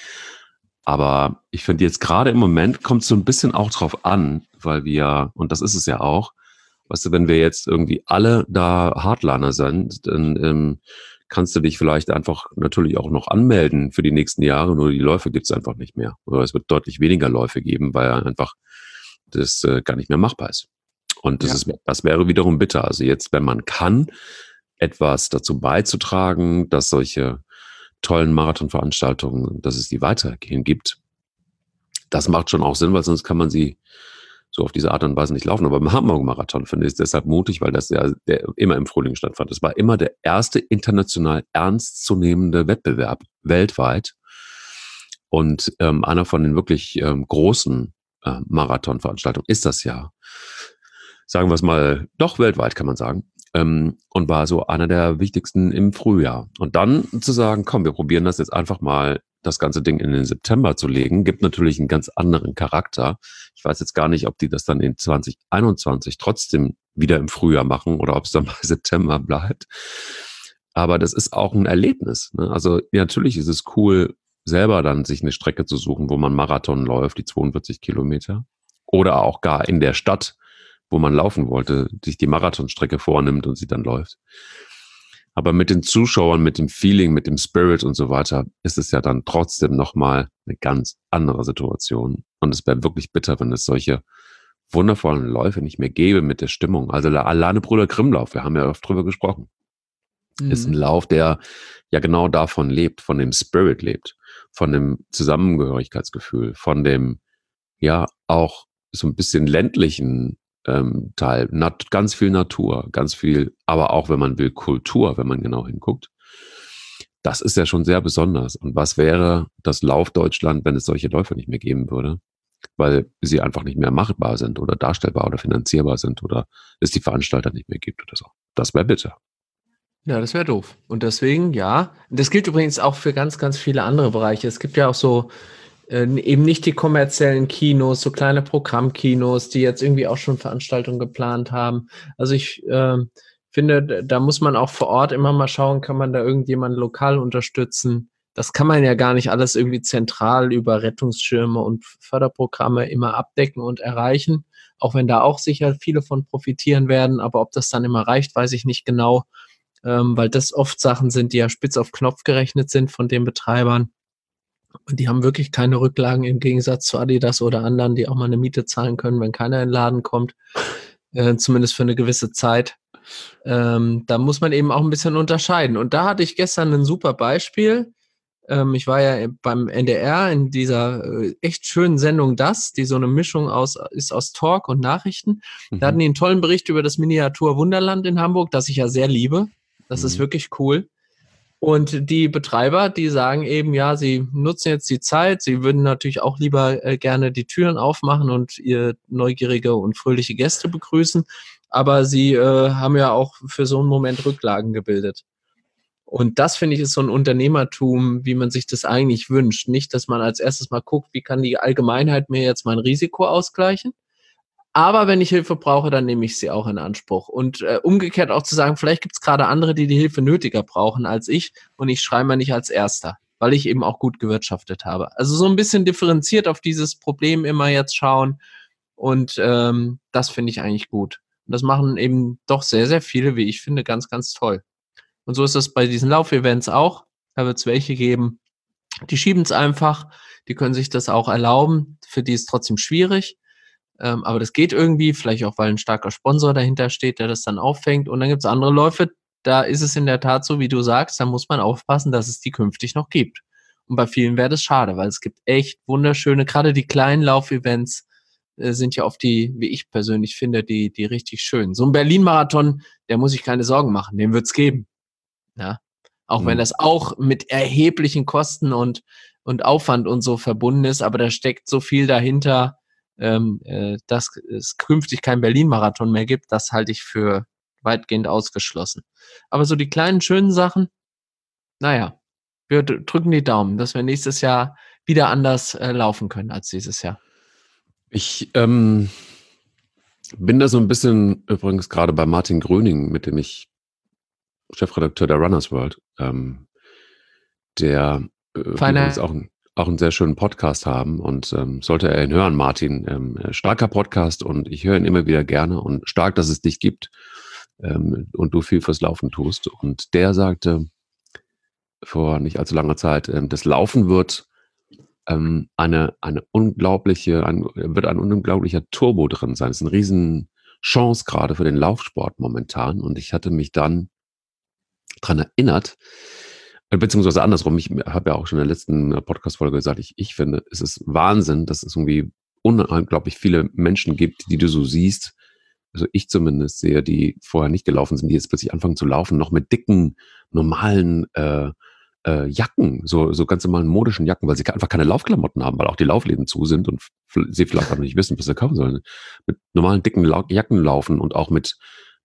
Aber ich finde jetzt gerade im Moment kommt es so ein bisschen auch drauf an, weil und das ist es ja auch, weißt du, wenn wir jetzt irgendwie alle da Hardliner sind, dann kannst du dich vielleicht einfach natürlich auch noch anmelden für die nächsten Jahre, nur die Läufe gibt's einfach nicht mehr. Oder es wird deutlich weniger Läufe geben, weil einfach das gar nicht mehr machbar ist. Und das wäre wiederum bitter. Also jetzt, wenn man kann, etwas dazu beizutragen, dass solche tollen Marathonveranstaltungen, dass es die weitergehen gibt, das macht schon auch Sinn, weil sonst kann man sie so auf diese Art und Weise nicht laufen. Aber beim Hamburg-Marathon finde ich es deshalb mutig, weil das ja immer im Frühling stattfand. Das war immer der erste international ernstzunehmende Wettbewerb weltweit und einer von den wirklich großen Marathonveranstaltungen ist das ja. Sagen wir es mal, doch weltweit kann man sagen. Und war so einer der wichtigsten im Frühjahr. Und dann zu sagen, komm, wir probieren das jetzt einfach mal, das ganze Ding in den September zu legen, gibt natürlich einen ganz anderen Charakter. Ich weiß jetzt gar nicht, ob die das dann in 2021 trotzdem wieder im Frühjahr machen oder ob es dann bei September bleibt. Aber das ist auch ein Erlebnis, ne? Also ja, natürlich ist es cool, selber dann sich eine Strecke zu suchen, wo man Marathon läuft, die 42 Kilometer. Oder auch gar in der Stadt, wo man laufen wollte, sich die Marathonstrecke vornimmt und sie dann läuft. Aber mit den Zuschauern, mit dem Feeling, mit dem Spirit und so weiter, ist es ja dann trotzdem nochmal eine ganz andere Situation. Und es wäre wirklich bitter, wenn es solche wundervollen Läufe nicht mehr gäbe mit der Stimmung. Also der alleine Brüder Grimm-Lauf, wir haben ja oft drüber gesprochen, ist ein Lauf, der ja genau davon lebt, von dem Spirit lebt, von dem Zusammengehörigkeitsgefühl, von dem ja auch so ein bisschen ländlichen Teil. Ganz viel Natur, ganz viel, aber auch, wenn man will, Kultur, wenn man genau hinguckt. Das ist ja schon sehr besonders. Und was wäre das Laufdeutschland, wenn es solche Läufe nicht mehr geben würde? Weil sie einfach nicht mehr machbar sind oder darstellbar oder finanzierbar sind oder es die Veranstalter nicht mehr gibt oder so. Das wäre bitter. Ja, das wäre doof. Und deswegen, ja. Das gilt übrigens auch für ganz, ganz viele andere Bereiche. Es gibt ja auch so eben nicht die kommerziellen Kinos, so kleine Programmkinos, die jetzt irgendwie auch schon Veranstaltungen geplant haben. Also ich finde, da muss man auch vor Ort immer mal schauen, kann man da irgendjemanden lokal unterstützen. Das kann man ja gar nicht alles irgendwie zentral über Rettungsschirme und Förderprogramme immer abdecken und erreichen, auch wenn da auch sicher viele von profitieren werden. Aber ob das dann immer reicht, weiß ich nicht genau, weil das oft Sachen sind, die ja spitz auf Knopf gerechnet sind von den Betreibern. Und die haben wirklich keine Rücklagen im Gegensatz zu Adidas oder anderen, die auch mal eine Miete zahlen können, wenn keiner in den Laden kommt, zumindest für eine gewisse Zeit. Da muss man eben auch ein bisschen unterscheiden. Und da hatte ich gestern ein super Beispiel. Ich war ja beim NDR in dieser echt schönen Sendung die so eine Mischung ist aus Talk und Nachrichten. Da hatten die einen tollen Bericht über das Miniatur Wunderland in Hamburg, das ich ja sehr liebe. Das ist wirklich cool. Und die Betreiber, die sagen eben, ja, sie nutzen jetzt die Zeit, sie würden natürlich auch lieber gerne die Türen aufmachen und ihr neugierige und fröhliche Gäste begrüßen, aber sie haben ja auch für so einen Moment Rücklagen gebildet. Und das, finde ich, ist so ein Unternehmertum, wie man sich das eigentlich wünscht. Nicht, dass man als erstes mal guckt, wie kann die Allgemeinheit mir jetzt mein Risiko ausgleichen. Aber wenn ich Hilfe brauche, dann nehme ich sie auch in Anspruch. Und umgekehrt auch zu sagen, vielleicht gibt es gerade andere, die Hilfe nötiger brauchen als ich und ich schreie mal nicht als Erster, weil ich eben auch gut gewirtschaftet habe. Also so ein bisschen differenziert auf dieses Problem immer jetzt schauen und das finde ich eigentlich gut. Und das machen eben doch sehr, sehr viele, wie ich finde, ganz, ganz toll. Und so ist das bei diesen Laufevents auch. Da wird es welche geben, die schieben es einfach, die können sich das auch erlauben, für die ist trotzdem schwierig. Aber das geht irgendwie, vielleicht auch, weil ein starker Sponsor dahinter steht, der das dann auffängt. Und dann gibt es andere Läufe, da ist es in der Tat so, wie du sagst, da muss man aufpassen, dass es die künftig noch gibt. Und bei vielen wäre das schade, weil es gibt echt wunderschöne, gerade die kleinen Laufevents sind ja oft die, wie ich persönlich finde, die richtig schön. So ein Berlin-Marathon, der muss sich keine Sorgen machen, den wird es geben. Ja, auch wenn das auch mit erheblichen Kosten und Aufwand und so verbunden ist, aber da steckt so viel dahinter, dass es künftig kein Berlin-Marathon mehr gibt, das halte ich für weitgehend ausgeschlossen. Aber so die kleinen, schönen Sachen, naja, wir drücken die Daumen, dass wir nächstes Jahr wieder anders laufen können als dieses Jahr. Ich bin da so ein bisschen übrigens gerade bei Martin Gröning, mit dem ich Chefredakteur der Runners World, der übrigens auch einen sehr schönen Podcast haben und sollte er ihn hören, Martin, starker Podcast und ich höre ihn immer wieder gerne und stark, dass es dich gibt und du viel fürs Laufen tust. Und der sagte vor nicht allzu langer Zeit, das Laufen wird ein unglaublicher Turbo drin sein. Das ist eine riesen Chance gerade für den Laufsport momentan und ich hatte mich dann dran erinnert, beziehungsweise andersrum, ich habe ja auch schon in der letzten Podcast-Folge gesagt, ich finde, es ist Wahnsinn, dass es irgendwie unglaublich viele Menschen gibt, die du so siehst, also ich zumindest sehe, die vorher nicht gelaufen sind, die jetzt plötzlich anfangen zu laufen, noch mit dicken, normalen Jacken, so ganz normalen modischen Jacken, weil sie einfach keine Laufklamotten haben, weil auch die Laufläden zu sind und sie vielleicht auch nicht wissen, was sie kaufen sollen. Mit normalen dicken Jacken laufen und auch mit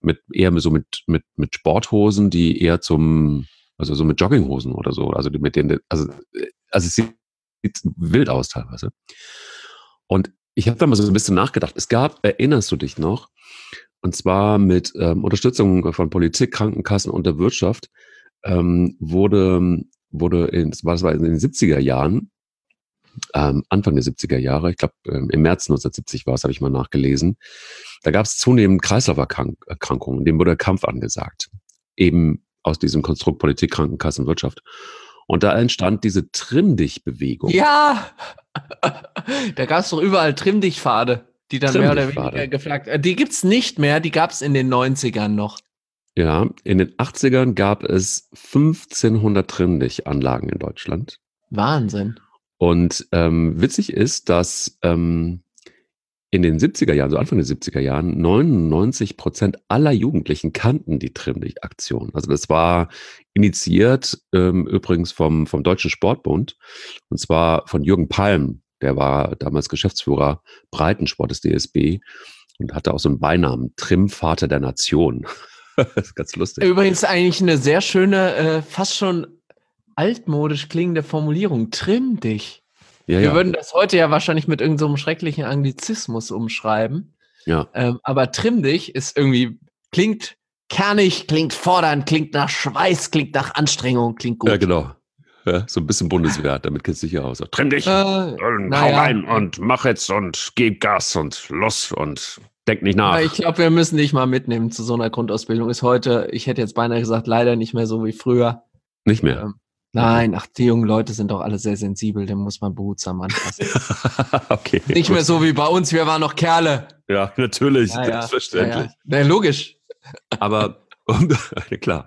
Sporthosen, die eher also so mit Jogginghosen oder so, also mit denen, also es sieht wild aus teilweise. Und ich habe da mal so ein bisschen nachgedacht. Es gab, erinnerst du dich noch, und zwar mit Unterstützung von Politik, Krankenkassen und der Wirtschaft, wurde das war in den 70er Jahren, Anfang der 70er Jahre, ich glaube im März 1970 war es, habe ich mal nachgelesen, da gab es zunehmend Kreislauferkrankungen, dem wurde Kampf angesagt. Eben aus diesem Konstrukt Politik, Krankenkassen, Wirtschaft. Und da entstand diese Trimm-Dich-Bewegung. Ja, da gab es doch überall Trimm-Dich-Pfade, die dann mehr oder weniger gefragt. Die gibt es nicht mehr, die gab es in den 90ern noch. Ja, in den 80ern gab es 1500 Trimm-Dich-Anlagen in Deutschland. Wahnsinn. Und witzig ist, dass in den 70er Jahren, so Anfang der 70er Jahren, 99% aller Jugendlichen kannten die Trimm-Dich-Aktion. Also das war initiiert übrigens vom Deutschen Sportbund und zwar von Jürgen Palm, der war damals Geschäftsführer Breitensport des DSB und hatte auch so einen Beinamen, Trimm-Vater der Nation. Das ist ganz lustig. Übrigens eigentlich eine sehr schöne, fast schon altmodisch klingende Formulierung, Trimm dich. Ja, Wir würden das heute ja wahrscheinlich mit irgendeinem so schrecklichen Anglizismus umschreiben. Ja. Aber Trimm dich ist irgendwie, klingt kernig, klingt fordernd, klingt nach Schweiß, klingt nach Anstrengung, klingt gut. Ja, genau. Ja, so ein bisschen Bundeswehr, damit kennst du dich ja aus. Trimm dich und hau rein und mach jetzt und gib Gas und los und denk nicht nach. Ich glaube, wir müssen dich mal mitnehmen zu so einer Grundausbildung. Ist heute, ich hätte jetzt beinahe gesagt, leider nicht mehr so wie früher. Nicht mehr? Nein, ach, die jungen Leute sind doch alle sehr sensibel, den muss man behutsam anfassen. Okay. Nicht mehr so wie bei uns, wir waren noch Kerle. Ja, natürlich, Ja, selbstverständlich. Ja, logisch. Aber, klar.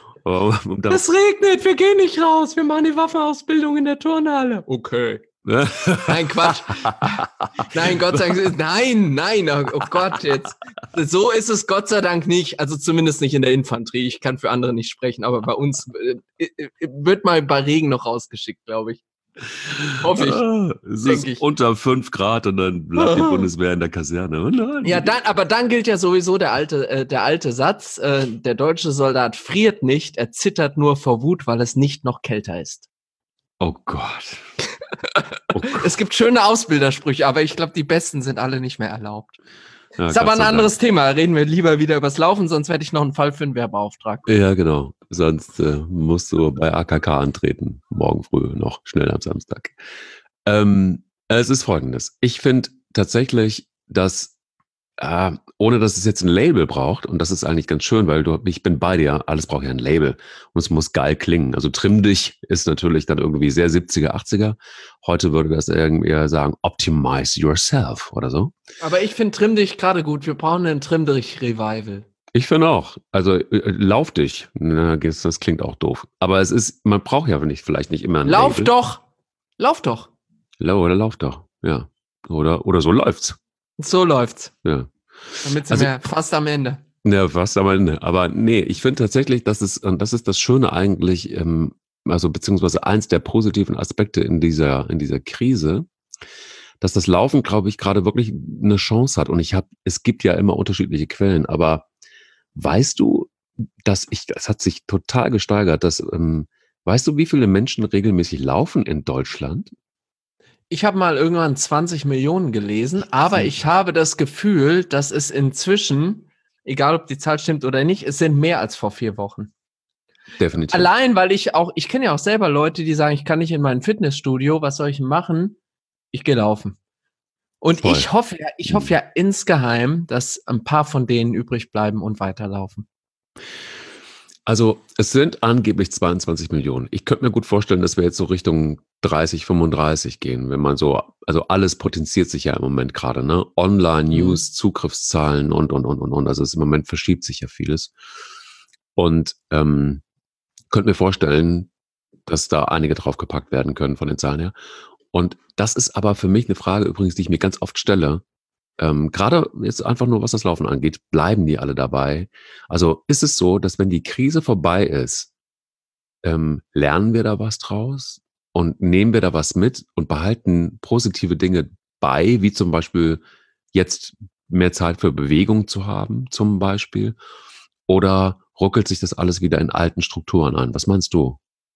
Es regnet, wir gehen nicht raus, wir machen die Waffenausbildung in der Turnhalle. Okay. Nein, Quatsch. Nein, Gott sei Dank. Nein, oh Gott, jetzt. So ist es Gott sei Dank nicht. Also zumindest nicht in der Infanterie. Ich kann für andere nicht sprechen, aber bei uns wird mal bei Regen noch rausgeschickt, glaube ich. Hoffe ich. Es ist unter 5 Grad und dann bleibt die Bundeswehr in der Kaserne. Und ja, aber dann gilt ja sowieso der alte Satz, der deutsche Soldat friert nicht, er zittert nur vor Wut, weil es nicht noch kälter ist. Oh Gott. Es gibt schöne Ausbildersprüche, aber ich glaube, die besten sind alle nicht mehr erlaubt. Ja, ist aber ein anderes Thema. Reden wir lieber wieder übers Laufen, sonst werde ich noch einen Fall für einen Werbeauftrag. Ja, genau. Sonst musst du bei AKK antreten. Morgen früh noch, schnell am Samstag. Es ist Folgendes. Ich finde tatsächlich, dass ohne dass es jetzt ein Label braucht, und das ist eigentlich ganz schön, weil ich bin bei dir, alles braucht ja ein Label und es muss geil klingen. Also Trimm dich ist natürlich dann irgendwie sehr 70er, 80er. Heute würde das irgendwie sagen, optimize yourself oder so. Aber ich finde Trimm dich gerade gut. Wir brauchen einen Trimm dich Revival. Ich finde auch. Also lauf dich. Das klingt auch doof. Aber man braucht ja vielleicht nicht immer ein Lauf Label. Doch. Lauf doch. Oder lauf doch, ja. Oder so läuft's. So läuft's. Ja. Damit sind wir fast am Ende. Ja, fast am Ende. Aber nee, ich finde tatsächlich, das ist das Schöne eigentlich, also beziehungsweise eins der positiven Aspekte in dieser Krise, dass das Laufen, glaube ich, gerade wirklich eine Chance hat. Und es gibt ja immer unterschiedliche Quellen, aber weißt du, das hat sich total gesteigert, weißt du, wie viele Menschen regelmäßig laufen in Deutschland? Ich habe mal irgendwann 20 Millionen gelesen, aber ich habe das Gefühl, dass es inzwischen, egal ob die Zahl stimmt oder nicht, es sind mehr als vor 4 Wochen. Definitiv. Allein, weil ich kenne ja auch selber Leute, die sagen, ich kann nicht in mein Fitnessstudio, was soll ich machen? Ich gehe laufen. Und voll. Ich hoffe ja insgeheim, dass ein paar von denen übrig bleiben und weiterlaufen. Also es sind angeblich 22 Millionen. Ich könnte mir gut vorstellen, dass wir jetzt so Richtung 30, 35 gehen, wenn man also alles potenziert sich ja im Moment gerade, ne? Online-News, Zugriffszahlen und. Also im Moment verschiebt sich ja vieles. Und könnte mir vorstellen, dass da einige draufgepackt werden können von den Zahlen her. Und das ist aber für mich eine Frage übrigens, die ich mir ganz oft stelle. Gerade jetzt einfach nur, was das Laufen angeht, bleiben die alle dabei? Also ist es so, dass wenn die Krise vorbei ist, lernen wir da was draus und nehmen wir da was mit und behalten positive Dinge bei, wie zum Beispiel jetzt mehr Zeit für Bewegung zu haben, zum Beispiel? Oder ruckelt sich das alles wieder in alten Strukturen ein? Was meinst du?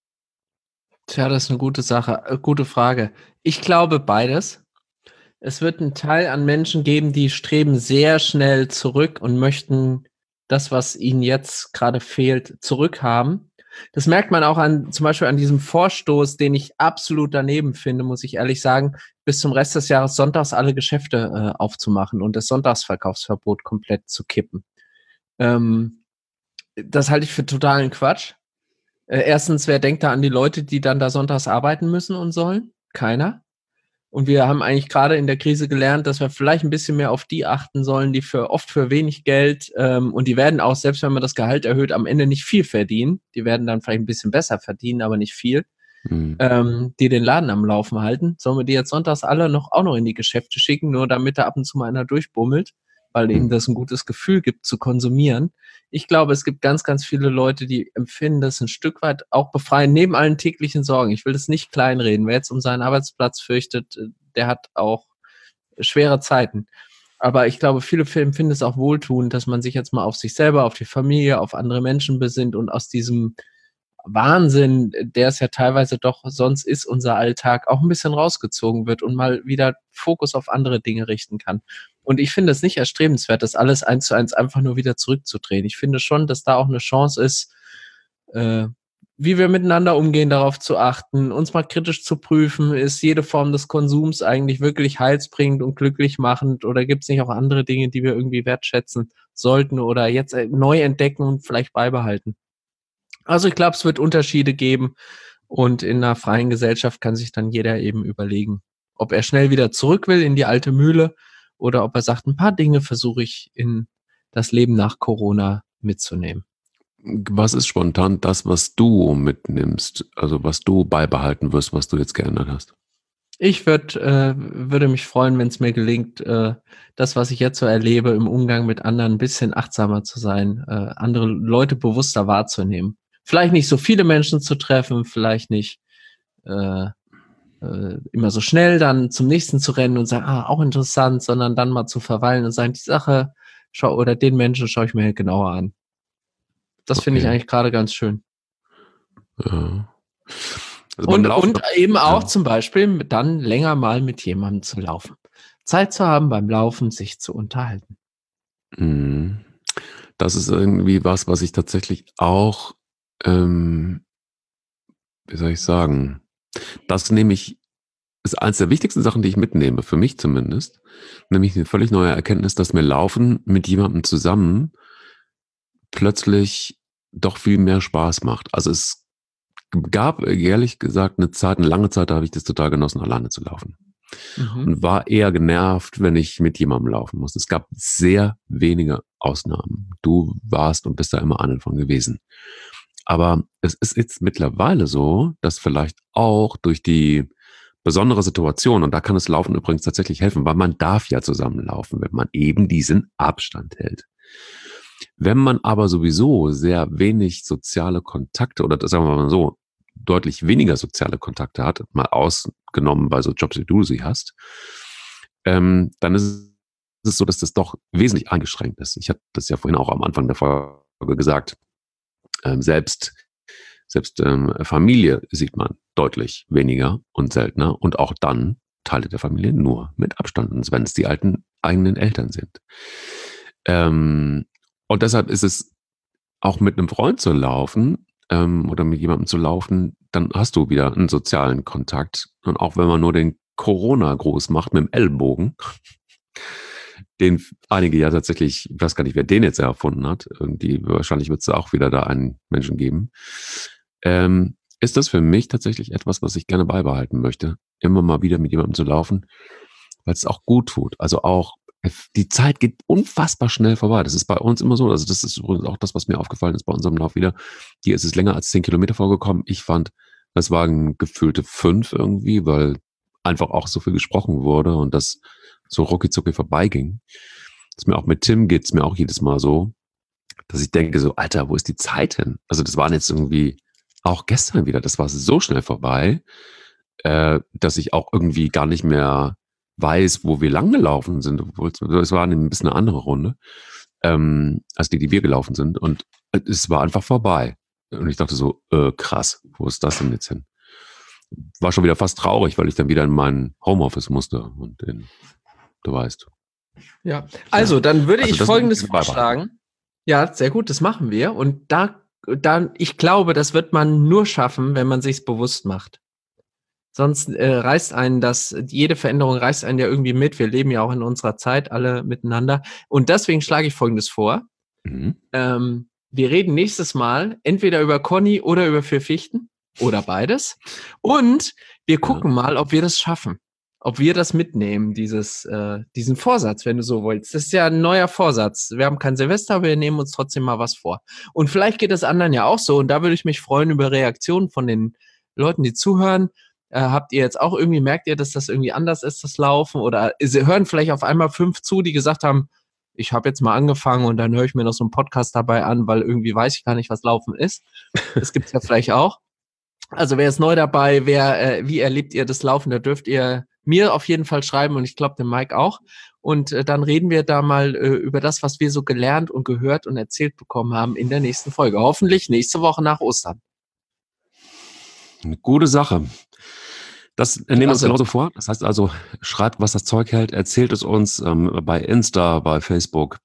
Tja, das ist eine gute Sache, gute Frage. Ich glaube beides. Es wird einen Teil an Menschen geben, die streben sehr schnell zurück und möchten das, was ihnen jetzt gerade fehlt, zurückhaben. Das merkt man auch zum Beispiel an diesem Vorstoß, den ich absolut daneben finde, muss ich ehrlich sagen, bis zum Rest des Jahres sonntags alle Geschäfte aufzumachen und das Sonntagsverkaufsverbot komplett zu kippen. Das halte ich für totalen Quatsch. Erstens, wer denkt da an die Leute, die dann da sonntags arbeiten müssen und sollen? Keiner. Und wir haben eigentlich gerade in der Krise gelernt, dass wir vielleicht ein bisschen mehr auf die achten sollen, die oft für wenig Geld, und die werden auch, selbst wenn man das Gehalt erhöht, am Ende nicht viel verdienen. Die werden dann vielleicht ein bisschen besser verdienen, aber nicht viel. Die den Laden am Laufen halten. Sollen wir die jetzt sonntags alle auch noch in die Geschäfte schicken, nur damit da ab und zu mal einer durchbummelt, weil ihnen das ein gutes Gefühl gibt, zu konsumieren. Ich glaube, es gibt ganz, ganz viele Leute, die empfinden das ein Stück weit auch befreien, neben allen täglichen Sorgen. Ich will das nicht kleinreden. Wer jetzt um seinen Arbeitsplatz fürchtet, der hat auch schwere Zeiten. Aber ich glaube, viele empfinden es auch wohltuend, dass man sich jetzt mal auf sich selber, auf die Familie, auf andere Menschen besinnt und aus diesem Wahnsinn, der es ja teilweise doch sonst ist, unser Alltag, auch ein bisschen rausgezogen wird und mal wieder Fokus auf andere Dinge richten kann. Und ich finde es nicht erstrebenswert, das alles 1:1 einfach nur wieder zurückzudrehen. Ich finde schon, dass da auch eine Chance ist, wie wir miteinander umgehen, darauf zu achten, uns mal kritisch zu prüfen, ist jede Form des Konsums eigentlich wirklich heilsbringend und glücklich machend oder gibt es nicht auch andere Dinge, die wir irgendwie wertschätzen sollten oder jetzt neu entdecken und vielleicht beibehalten? Also ich glaube, es wird Unterschiede geben Und in einer freien Gesellschaft kann sich dann jeder eben überlegen, ob er schnell wieder zurück will in die alte Mühle oder ob er sagt, ein paar Dinge versuche ich in das Leben nach Corona mitzunehmen. Was ist spontan das, was du mitnimmst? Also was du beibehalten wirst, was du jetzt geändert hast? Ich würde mich freuen, wenn es mir gelingt, das, was ich jetzt so erlebe, im Umgang mit anderen ein bisschen achtsamer zu sein, andere Leute bewusster wahrzunehmen. Vielleicht nicht so viele Menschen zu treffen, vielleicht nicht immer so schnell dann zum nächsten zu rennen und sagen, auch interessant, sondern dann mal zu verweilen und sagen, die Sache oder den Menschen schaue ich mir halt genauer an. Das finde ich Okay. eigentlich gerade ganz schön. Ja. Also beim Und Laufen, eben auch ja. zum Beispiel dann länger mal mit jemandem zu laufen. Zeit zu haben beim Laufen, sich zu unterhalten. Mhm. Das ist irgendwie was ich tatsächlich auch, wie soll ich sagen, das ist eins der wichtigsten Sachen, die ich mitnehme, für mich zumindest, nämlich eine völlig neue Erkenntnis, dass mir Laufen mit jemandem zusammen plötzlich doch viel mehr Spaß macht. Also es gab ehrlich gesagt eine lange Zeit, da habe ich das total genossen, alleine zu laufen. Mhm. Und war eher genervt, wenn ich mit jemandem laufen musste. Es gab sehr wenige Ausnahmen. Du warst und bist da immer einer von gewesen. Aber es ist jetzt mittlerweile so, dass vielleicht auch durch die besondere Situation, und da kann das Laufen übrigens tatsächlich helfen, weil man darf ja zusammenlaufen, wenn man eben diesen Abstand hält. Wenn man aber sowieso sehr wenig soziale Kontakte oder sagen wir mal so, deutlich weniger soziale Kontakte hat, mal ausgenommen bei so Jobs, wie du sie hast, dann ist es so, dass das doch wesentlich eingeschränkt ist. Ich hatte das ja vorhin auch am Anfang der Folge gesagt, selbst Familie sieht man deutlich weniger und seltener und auch dann Teile der Familie nur mit Abstand, wenn es die eigenen Eltern sind. Und deshalb ist es auch mit einem Freund zu laufen oder mit jemandem zu laufen, dann hast du wieder einen sozialen Kontakt. Und auch wenn man nur den Corona-Gruß macht mit dem Ellbogen, den einige ja tatsächlich, ich weiß gar nicht, wer den jetzt erfunden hat, irgendwie, wahrscheinlich wird es auch wieder da einen Menschen geben, ist das für mich tatsächlich etwas, was ich gerne beibehalten möchte, immer mal wieder mit jemandem zu laufen, weil es auch gut tut. Also auch, die Zeit geht unfassbar schnell vorbei. Das ist bei uns immer so. Also das ist übrigens auch das, was mir aufgefallen ist bei unserem Lauf wieder. Hier ist es länger als 10 Kilometer vorgekommen. Ich fand, das waren gefühlte 5 irgendwie, weil einfach auch so viel gesprochen wurde und das so rucki vorbeiging. Das mir auch mit Tim geht's mir auch jedes Mal so, dass ich denke so, Alter, wo ist die Zeit hin? Also das waren jetzt irgendwie auch gestern wieder, das war so schnell vorbei, dass ich auch irgendwie gar nicht mehr weiß, wo wir lang gelaufen sind. Es war ein bisschen eine andere Runde, als die wir gelaufen sind. Und es war einfach vorbei. Und ich dachte so, krass, wo ist das denn jetzt hin? War schon wieder fast traurig, weil ich dann wieder in mein Homeoffice musste. Und du weißt. Ja, also dann würde ich Folgendes gerne beibehalten. vorschlagen. Ja, sehr gut, das machen wir. Und ich glaube, das wird man nur schaffen, wenn man sich's bewusst macht. Sonst jede Veränderung reißt einen ja irgendwie mit. Wir leben ja auch in unserer Zeit alle miteinander. Und deswegen schlage ich Folgendes vor. Mhm. Wir reden nächstes Mal entweder über Conny oder über Vier Fichten oder beides. Und wir gucken mal, ob wir das schaffen. Ob wir das mitnehmen, diesen Vorsatz, wenn du so willst. Das ist ja ein neuer Vorsatz. Wir haben kein Silvester, aber wir nehmen uns trotzdem mal was vor. Und vielleicht geht es anderen ja auch so. Und da würde ich mich freuen über Reaktionen von den Leuten, die zuhören. Habt ihr jetzt auch merkt ihr, dass das irgendwie anders ist, das Laufen? Oder sie hören vielleicht auf einmal 5 zu, die gesagt haben, ich habe jetzt mal angefangen und dann höre ich mir noch so einen Podcast dabei an, weil irgendwie weiß ich gar nicht, was Laufen ist. Das gibt's ja vielleicht auch. Also wer ist neu dabei, wie erlebt ihr das Laufen? Da dürft ihr mir auf jeden Fall schreiben und ich glaube dem Mike auch. Und dann reden wir da mal über das, was wir so gelernt und gehört und erzählt bekommen haben in der nächsten Folge. Hoffentlich nächste Woche nach Ostern. Eine gute Sache. Das nehmen wir uns genauso vor. Das heißt also, schreibt, was das Zeug hält, erzählt es uns bei Insta, bei Facebook,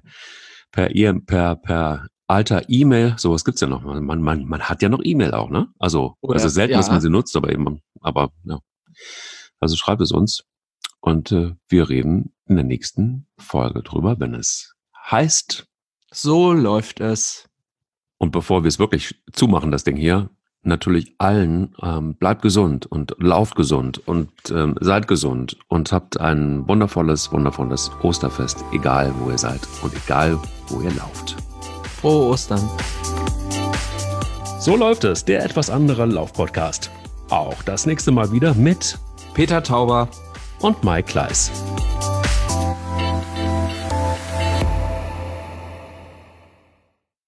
per alter E-Mail. Sowas gibt's ja noch. Man hat ja noch E-Mail auch, ne? Also selten, dass man sie nutzt, aber ja. Also schreibt es uns und wir reden in der nächsten Folge drüber, wenn es heißt. So läuft es. Und bevor wir es wirklich zumachen, das Ding hier, natürlich allen, bleibt gesund und lauft gesund und seid gesund und habt ein wundervolles Osterfest, egal wo ihr seid und egal wo ihr lauft. Frohe Ostern. So läuft es, der etwas andere Lauf-Podcast. Auch das nächste Mal wieder mit Peter Tauber und Mike Kleiss.